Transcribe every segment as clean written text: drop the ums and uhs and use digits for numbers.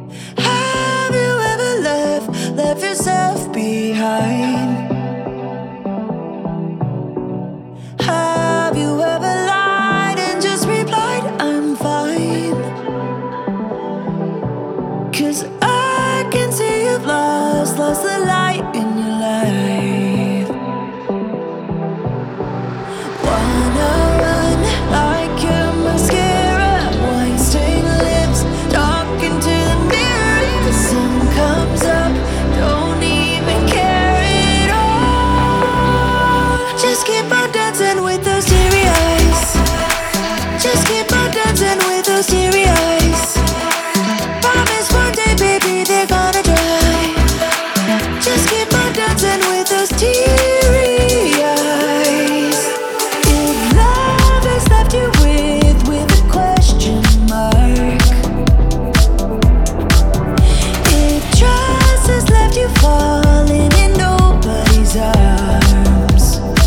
Have you ever left yourself behind? Have you ever lied and just replied, I'm fine? 'Cause I can see you've lost the light in your life. Wanna run like your mascara, wine-stained lips, talking to the mirror. If the sun comes up, don't even care at all. Just keep on dancing with those teary eyes. Just keep on dancing with those teary eyes. Promise one day, baby, they're gonna dry. Just keep on dancing with those teary eyes. If love has left you with a question mark, if trust has left you falling in nobody's arms,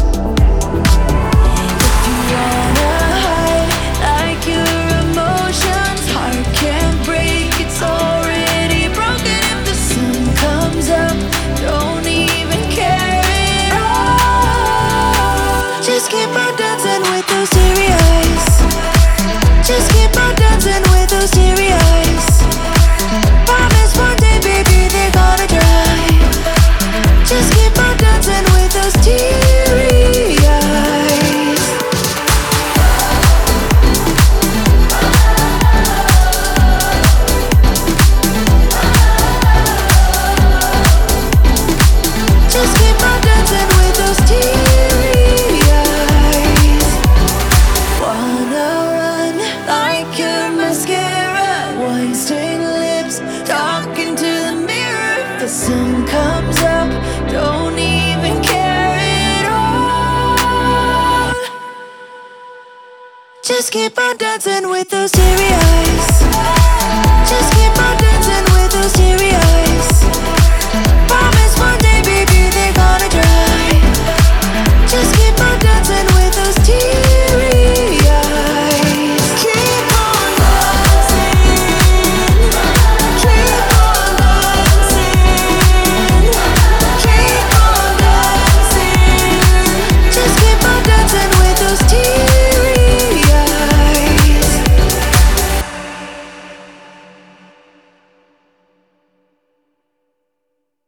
if you wanna hide like your emotions, heart can't break, it's already broken. If the sun comes up, don't even care at all. Just keep on dancing with those teary eyes. Just keep on dancing with those teary eyes. Promise one day, baby, they're gonna dry. Just keep on dancing with those teary eyes. Just keep on dancing with those teary eyes. Wanna run like your mascara, wine-stained lips, talking to the mirror. If the sun comes up, don't even care at all. Just keep on dancing with those teary eyes.